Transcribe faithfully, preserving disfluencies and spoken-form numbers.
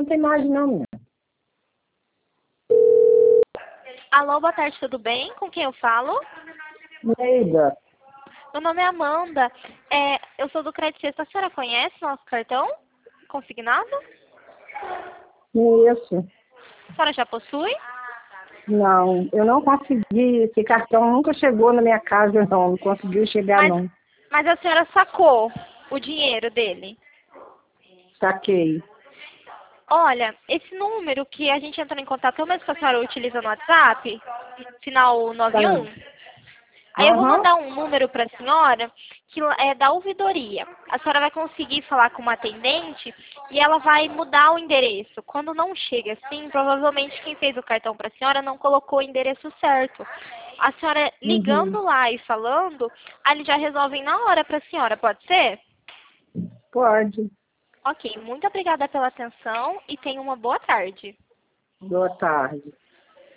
tem mais não, minha. Alô, boa tarde, tudo bem? Com quem eu falo? Neida, Meu nome é Amanda. É, eu sou do Crédito Sexta. A senhora conhece nosso cartão consignado? isso. A senhora já possui? Não, eu não consegui, esse cartão nunca chegou na minha casa, não. Não conseguiu chegar, Mas, não. mas a senhora sacou o dinheiro dele? Saquei. Olha, esse número que a gente entrou em contato, é o mesmo que a senhora utiliza no WhatsApp, final Tá. nove um. Aí eu vou Aham. mandar um número para a senhora que é da ouvidoria. A senhora vai conseguir falar com uma atendente e ela vai mudar o endereço. Quando não chega assim, provavelmente quem fez o cartão para a senhora não colocou o endereço certo. A senhora Uhum. ligando lá e falando, aí eles já resolvem na hora para a senhora, pode ser? Pode. Ok, muito obrigada pela atenção e tenha uma boa tarde. Boa tarde.